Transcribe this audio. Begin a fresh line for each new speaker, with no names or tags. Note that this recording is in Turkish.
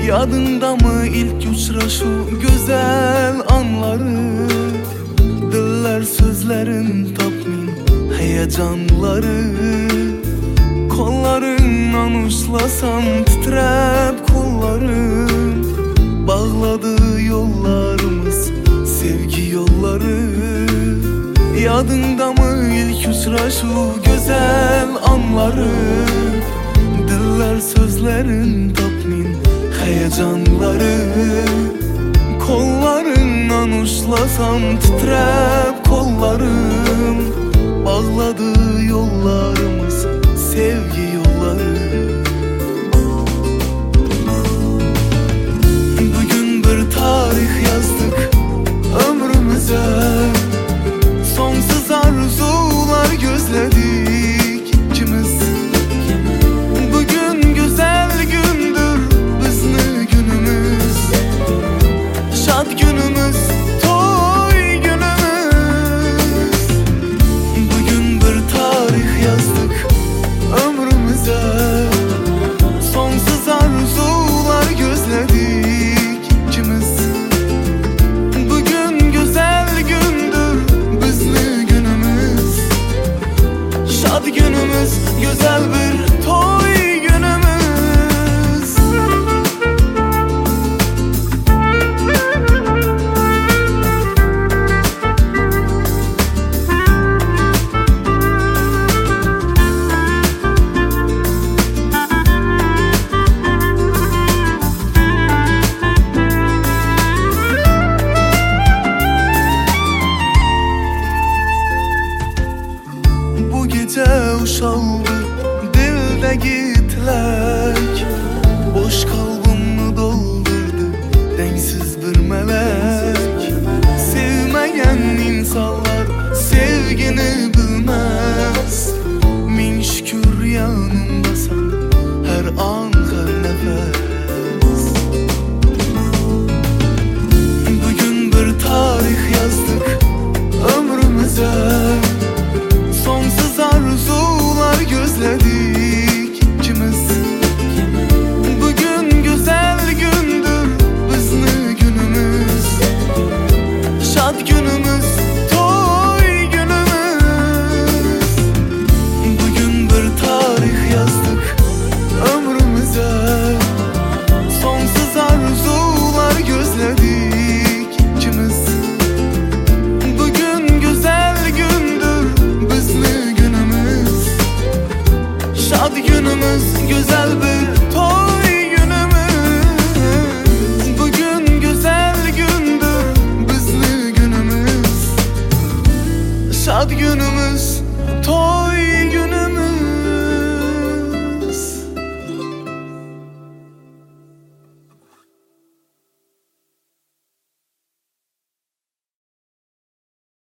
Yadında mı ilk uçraşu güzel anları? Diller sözlerin tatmin heyecanları. Kollarından uçlasam titrep kollarım. Bağladı yollarımız sevgi yolları. Yadında mı ilk uçraşu güzel anları? Diller sözlerin tatmin heyecanları. Kollarından uçlasam titrep kollarım. Bağladı yollarımız sevgi yolları. Bugün bir tarih yazdık ömrümüze. Sonsuz arzular gözledik ikimiz. Bugün güzel gündür bizli günümüz. Şad günümüz, toy günümüz. Bugün bir tarih yazdık ömrümüze. Sonsuz arzular gözledik ikimiz. Bugün güzel gündür bizli günümüz. Şad günümüz, güzel bir toy günümüz. Bu gece uşaldı dildeki tilek. Boş kalbimi doldurdu densiz bir melek. Sevmeyen insanlar sevgini